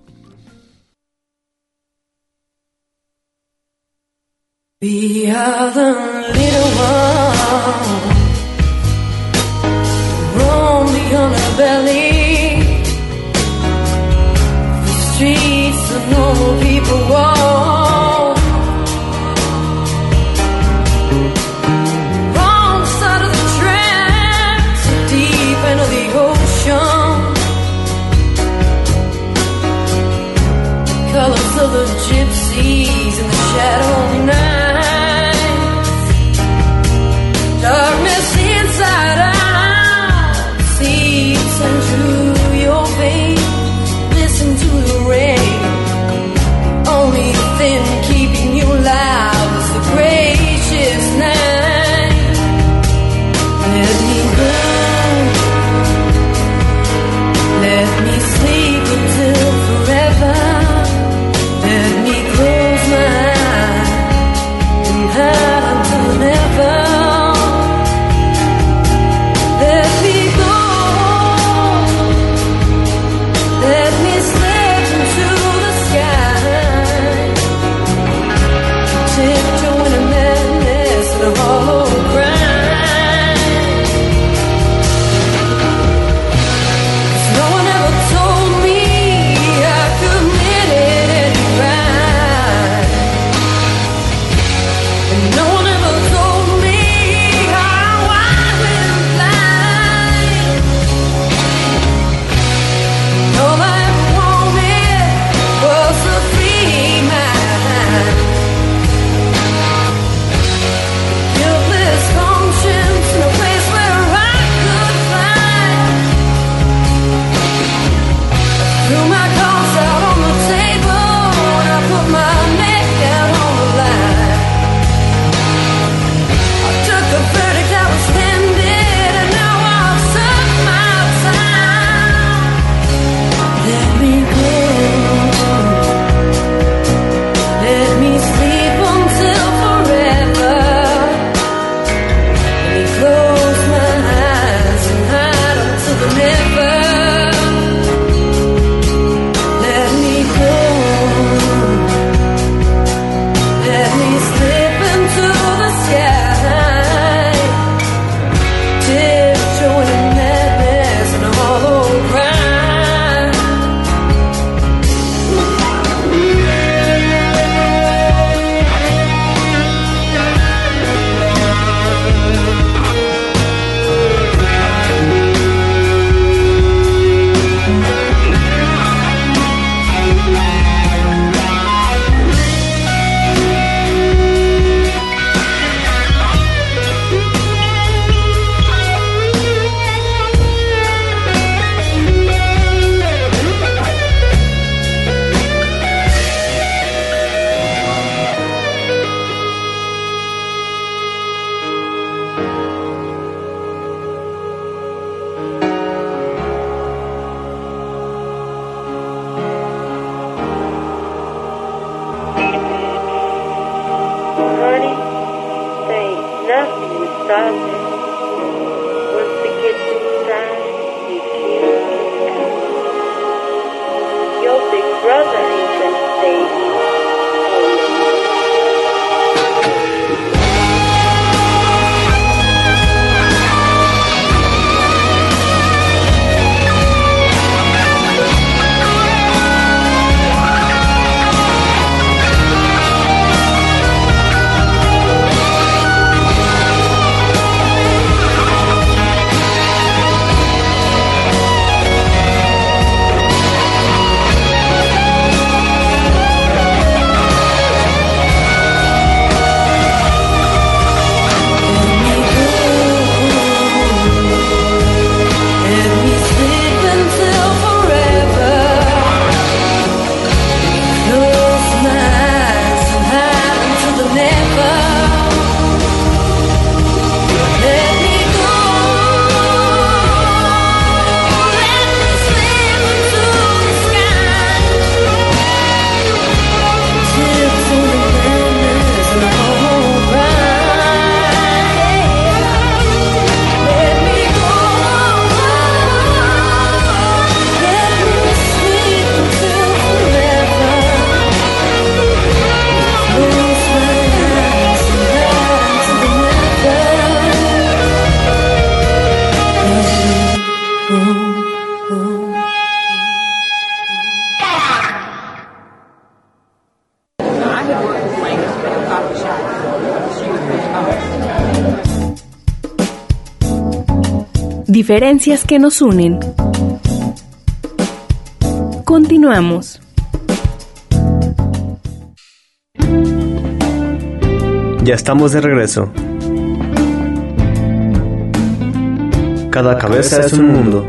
We are the little ones, roaming on our belly, the streets that normal people walk, wrong side of the tracks, deep into the ocean, the colors of the gypsies in the shadowy night. Darkness inside out seeps in through your veins. Listen to the rain. Only the thin keeping you alive is the gracious night. Let me go. Let me sleep until forever. Let me close my eyes. started. Once the kids inside, you can't get out. Your big brother ain't gonna save you. Diferencias que nos unen. Continuamos. Ya estamos de regreso. Cada cabeza es un mundo.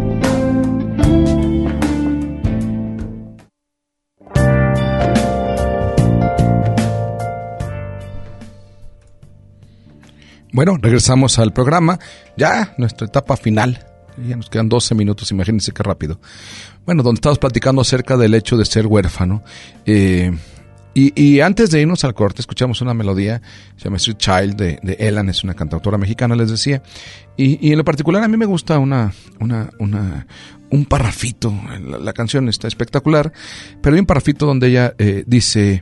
Bueno, regresamos al programa. Ya, nuestra etapa final. Ya nos quedan doce minutos, imagínense qué rápido. Bueno, donde estamos platicando acerca del hecho de ser huérfano. Eh, y, y antes de irnos al corte, escuchamos una melodía, se llama Street Child, de, de Elan, es una cantautora mexicana, les decía. Y, y en lo particular a mí me gusta una, una, una, un parrafito. La, la canción está espectacular, pero hay un parrafito donde ella eh, dice...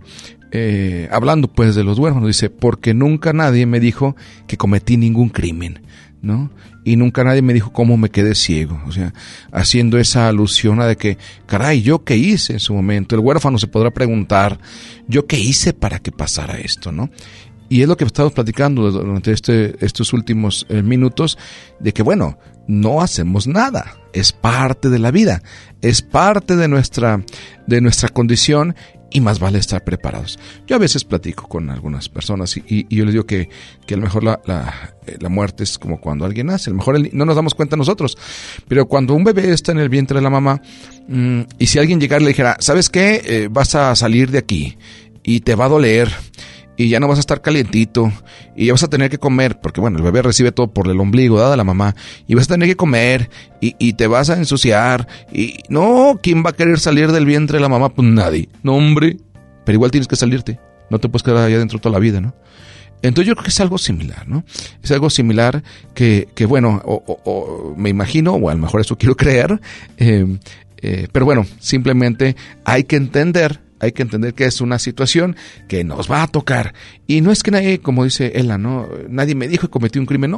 Eh, hablando pues de los huérfanos, dice, porque nunca nadie me dijo que cometí ningún crimen, ¿no? Y nunca nadie me dijo cómo me quedé ciego, o sea, haciendo esa alusión a de que, caray, ¿yo qué hice en su momento? El huérfano se podrá preguntar, ¿yo qué hice para que pasara esto, no? Y es lo que estamos platicando durante este, estos últimos eh, minutos, de que bueno, no hacemos nada, es parte de la vida, es parte de nuestra, de nuestra condición, y más vale estar preparados. Yo a veces platico con algunas personas y, y, y yo les digo que, que a lo mejor la, la, la muerte es como cuando alguien nace. A lo mejor el, no nos damos cuenta nosotros, pero cuando un bebé está en el vientre de la mamá mmm, y si alguien llegara y le dijera, ¿sabes qué? Eh, vas a salir de aquí y te va a doler y ya no vas a estar calientito y ya vas a tener que comer, porque bueno, el bebé recibe todo por el ombligo, ¿verdad? De la mamá, y vas a tener que comer y, y te vas a ensuciar y no, ¿quién va a querer salir del vientre de la mamá? Pues nadie, no hombre, pero igual tienes que salirte, no te puedes quedar allá dentro toda la vida, ¿no? Entonces yo creo que es algo similar, ¿no? Es algo similar que, que bueno, o, o, o me imagino, o a lo mejor eso quiero creer, eh, eh, pero bueno, simplemente hay que entender Hay que entender que es una situación que nos va a tocar. Y no es que nadie, como dice Ella, ¿no? Nadie me dijo que cometí un crimen, no.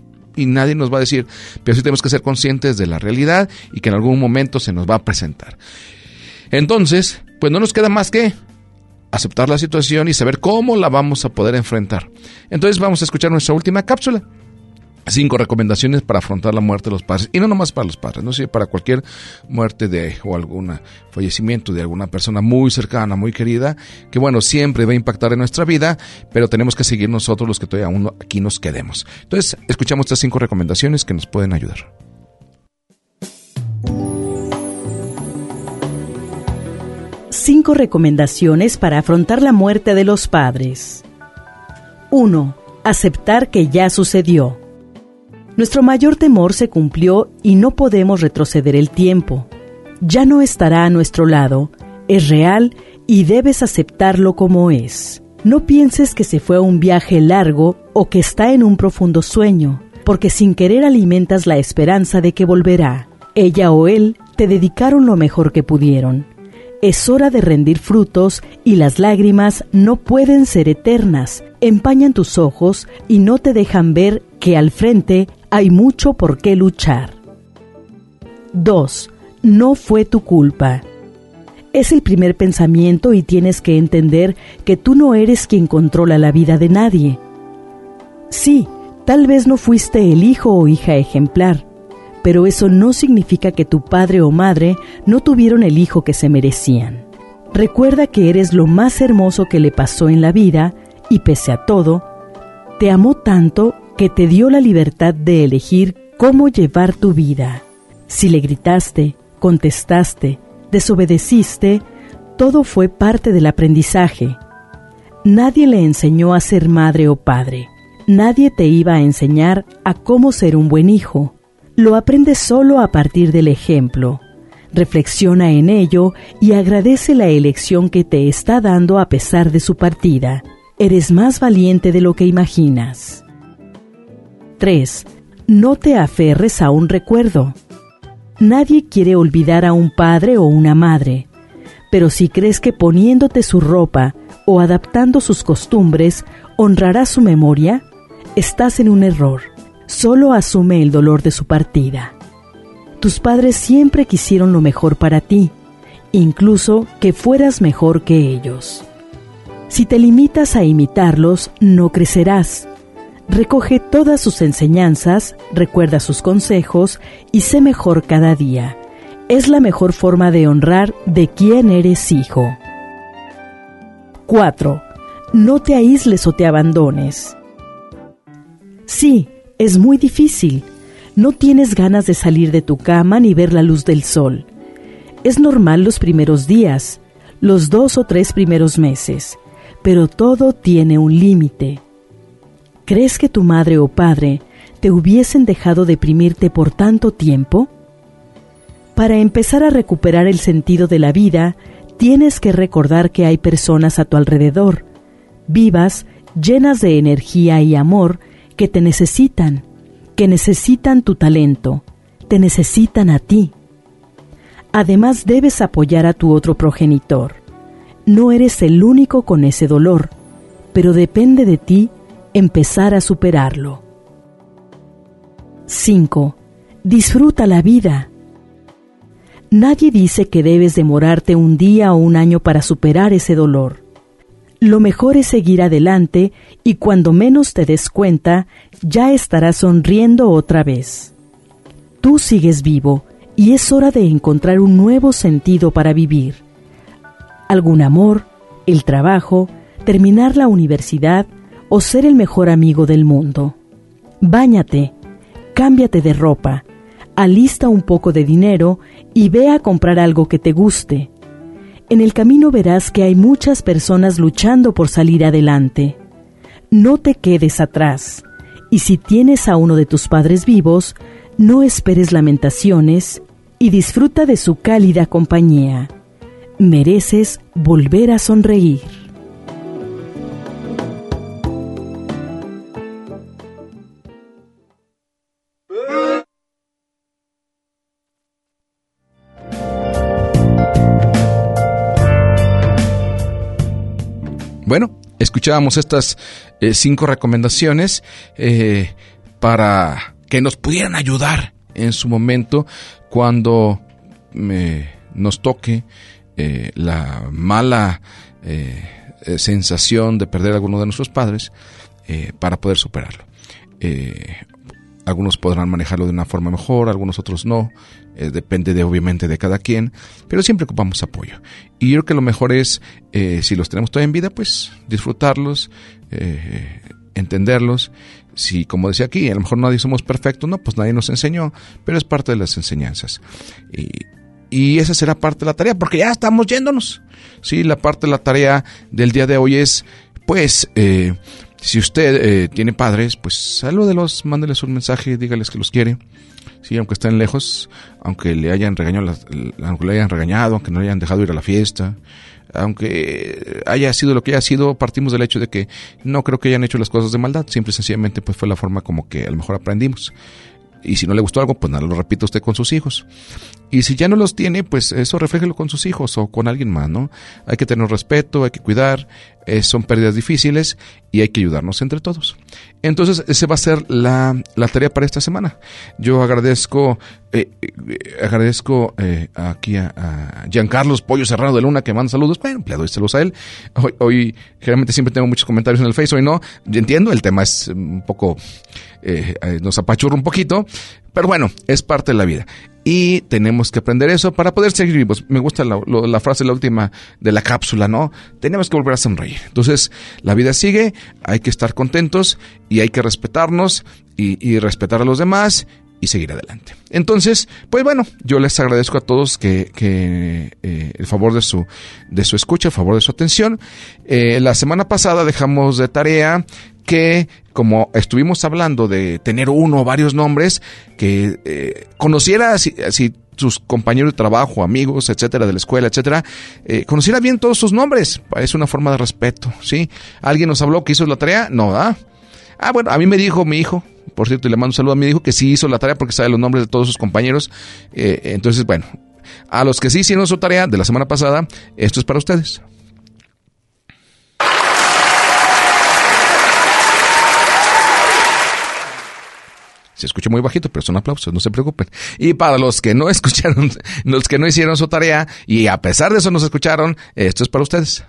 Y nadie nos va a decir, pero sí tenemos que ser conscientes de la realidad y que en algún momento se nos va a presentar. Entonces, pues no nos queda más que aceptar la situación y saber cómo la vamos a poder enfrentar. Entonces vamos a escuchar nuestra última cápsula. Cinco recomendaciones para afrontar la muerte de los padres. Y no nomás para los padres, no sé, para cualquier muerte de o algún fallecimiento de alguna persona muy cercana, muy querida, que bueno, siempre va a impactar en nuestra vida, pero tenemos que seguir nosotros los que todavía aún aquí nos quedemos. Entonces, escuchamos estas cinco recomendaciones que nos pueden ayudar. Cinco recomendaciones para afrontar la muerte de los padres. uno. Aceptar que ya sucedió. Nuestro mayor temor se cumplió y no podemos retroceder el tiempo. Ya no estará a nuestro lado, es real y debes aceptarlo como es. No pienses que se fue a un viaje largo o que está en un profundo sueño, porque sin querer alimentas la esperanza de que volverá. Ella o él te dedicaron lo mejor que pudieron. Es hora de rendir frutos y las lágrimas no pueden ser eternas. Empañan tus ojos y no te dejan ver que al frente hay mucho por qué luchar. dos. No fue tu culpa. Es el primer pensamiento y tienes que entender que tú no eres quien controla la vida de nadie. Sí, tal vez no fuiste el hijo o hija ejemplar, pero eso no significa que tu padre o madre no tuvieron el hijo que se merecían. Recuerda que eres lo más hermoso que le pasó en la vida y pese a todo, te amó tanto que te dio la libertad de elegir cómo llevar tu vida. Si le gritaste, contestaste, desobedeciste, todo fue parte del aprendizaje. Nadie le enseñó a ser madre o padre. Nadie te iba a enseñar a cómo ser un buen hijo. Lo aprendes solo a partir del ejemplo. Reflexiona en ello y agradece la elección que te está dando a pesar de su partida. Eres más valiente de lo que imaginas. tres. No te aferres a un recuerdo. Nadie quiere olvidar a un padre o una madre, pero si crees que poniéndote su ropa o adaptando sus costumbres honrarás su memoria, estás en un error. Solo asume el dolor de su partida. Tus padres siempre quisieron lo mejor para ti, incluso que fueras mejor que ellos. Si te limitas a imitarlos, no crecerás. Recoge todas sus enseñanzas, recuerda sus consejos y sé mejor cada día. Es la mejor forma de honrar de quién eres hijo. cuatro. No te aísles o te abandones. Sí, es muy difícil. No tienes ganas de salir de tu cama ni ver la luz del sol. Es normal los primeros días, los dos o tres primeros meses, pero todo tiene un límite. ¿Crees que tu madre o padre te hubiesen dejado deprimirte por tanto tiempo? Para empezar a recuperar el sentido de la vida, tienes que recordar que hay personas a tu alrededor, vivas, llenas de energía y amor, que te necesitan, que necesitan tu talento, te necesitan a ti. Además, debes apoyar a tu otro progenitor. No eres el único con ese dolor, pero depende de ti empezar a superarlo. cinco. Disfruta la vida. Nadie dice que debes demorarte un día o un año para superar ese dolor. Lo mejor es seguir adelante y cuando menos te des cuenta, ya estarás sonriendo otra vez. Tú sigues vivo y es hora de encontrar un nuevo sentido para vivir. Algún amor, el trabajo, terminar la universidad o ser el mejor amigo del mundo. Báñate, cámbiate de ropa, alista un poco de dinero y ve a comprar algo que te guste. En el camino verás que hay muchas personas luchando por salir adelante. No te quedes atrás, y si tienes a uno de tus padres vivos, no esperes lamentaciones y disfruta de su cálida compañía. Mereces volver a sonreír. Bueno, escuchábamos estas eh, cinco recomendaciones eh, para que nos pudieran ayudar en su momento cuando eh, nos toque eh, la mala eh, sensación de perder a alguno de nuestros padres eh, para poder superarlo. Eh, algunos podrán manejarlo de una forma mejor, algunos otros no, eh, depende de obviamente de cada quien, pero siempre ocupamos apoyo. Y yo creo que lo mejor es, eh, si los tenemos todavía en vida, pues disfrutarlos, eh, entenderlos. Si, como decía aquí, a lo mejor nadie somos perfectos, no, pues nadie nos enseñó, pero es parte de las enseñanzas. Y, y esa será parte de la tarea, porque ya estamos yéndonos. Sí, la parte de la tarea del día de hoy es, pues, eh, si usted eh, tiene padres, pues salúdelos, mándeles un mensaje, dígales que los quiere. Sí, aunque estén lejos, aunque le hayan regañado, aunque le hayan regañado, aunque no le hayan dejado ir a la fiesta, aunque haya sido lo que haya sido, partimos del hecho de que no creo que hayan hecho las cosas de maldad, simple y sencillamente pues fue la forma como que a lo mejor aprendimos. Y si no le gustó algo, pues nada, lo repita usted con sus hijos. Y si ya no los tiene, pues eso refléjelo con sus hijos o con alguien más, ¿no? Hay que tener respeto, hay que cuidar, eh, son pérdidas difíciles y hay que ayudarnos entre todos. Entonces, esa va a ser la, la tarea para esta semana. Yo agradezco, eh, eh, agradezco eh, aquí a, a Giancarlos Pollo Serrano de Luna que manda saludos. Bueno, le doy saludos a él. Hoy, hoy generalmente siempre tengo muchos comentarios en el Face, hoy no. Yo entiendo, el tema es un poco, eh, eh, nos apachurra un poquito, pero bueno, es parte de la vida. Y tenemos que aprender eso para poder seguir vivos. Me gusta la, la, la frase, la última de la cápsula, ¿no? Tenemos que volver a sonreír. Entonces, la vida sigue, hay que estar contentos y hay que respetarnos y, y respetar a los demás y seguir adelante. Entonces, pues bueno, yo les agradezco a todos que, que eh, el favor de su, de su escucha, el favor de su atención. Eh, la semana pasada dejamos de tarea que, como estuvimos hablando de tener uno o varios nombres, que eh, conociera así, así sus compañeros de trabajo, amigos, etcétera, de la escuela, etcétera, eh, conociera bien todos sus nombres. Es una forma de respeto, ¿sí? ¿Alguien nos habló que hizo la tarea? No, ¿ah? Ah, bueno, a mí me dijo mi hijo, por cierto, y le mando un saludo a mi hijo, que sí hizo la tarea porque sabe los nombres de todos sus compañeros. Eh, entonces, bueno, a los que sí hicieron su tarea de la semana pasada, esto es para ustedes. Se escucha muy bajito, pero son aplausos, no se preocupen. Y para los que no escucharon, los que no hicieron su tarea, y a pesar de eso nos escucharon, esto es para ustedes.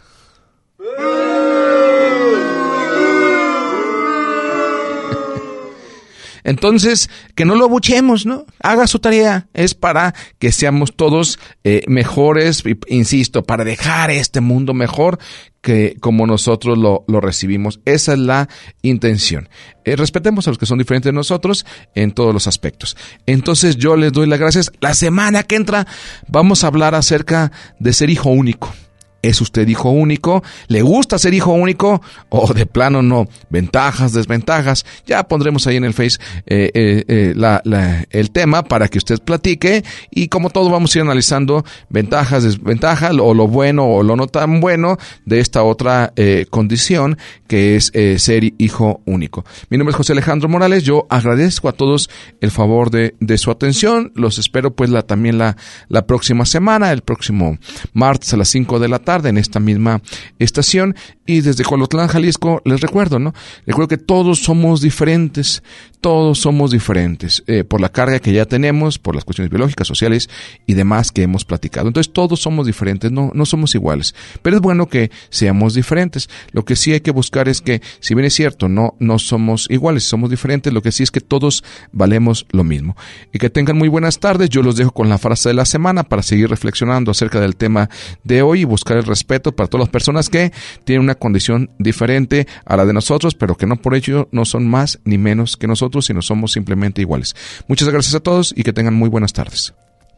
Entonces, que no lo abuchemos, ¿no? Haga su tarea. Es para que seamos todos eh, mejores, insisto, para dejar este mundo mejor que como nosotros lo, lo recibimos. Esa es la intención. Eh, respetemos a los que son diferentes de nosotros en todos los aspectos. Entonces, yo les doy las gracias. La semana que entra vamos a hablar acerca de ser hijo único. ¿Es usted hijo único? ¿Le gusta ser hijo único? ¿O de plano no? Ventajas, desventajas. Ya pondremos ahí en el Face eh, eh, eh, la, la, el tema para que usted platique. Y como todo vamos a ir analizando ventajas, desventajas, o lo bueno o lo no tan bueno de esta otra eh, condición que es eh, ser hijo único. Mi nombre es José Alejandro Morales. Yo agradezco a todos el favor de, de su atención. Los espero pues la, también la, la próxima semana, el próximo martes a las cinco de la tarde. Tarde en esta misma estación. Y desde Colotlán, Jalisco, les recuerdo, ¿no? Recuerdo que todos somos diferentes, todos somos diferentes, eh, por la carga que ya tenemos, por las cuestiones biológicas, sociales y demás que hemos platicado. Entonces todos somos diferentes, no, no somos iguales, pero es bueno que seamos diferentes. Lo que sí hay que buscar es que, si bien es cierto, no, no somos iguales, somos diferentes, lo que sí es que todos valemos lo mismo. Y que tengan muy buenas tardes. Yo los dejo con la frase de la semana para seguir reflexionando acerca del tema de hoy y buscar el respeto para todas las personas que tienen una condición diferente a la de nosotros, pero que no por ello no son más ni menos que nosotros, sino somos simplemente iguales. Muchas gracias a todos y que tengan muy buenas tardes.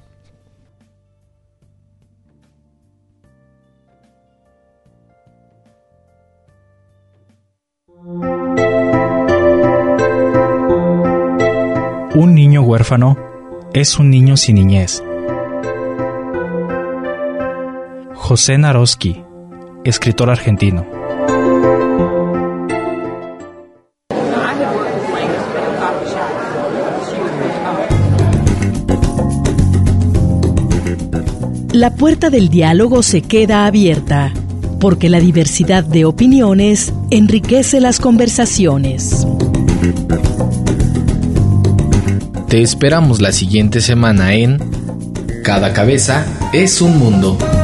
Un niño huérfano es un niño sin niñez. José Naroski, escritor argentino. La puerta del diálogo se queda abierta, porque la diversidad de opiniones enriquece las conversaciones. Te esperamos la siguiente semana en Cada cabeza es un mundo.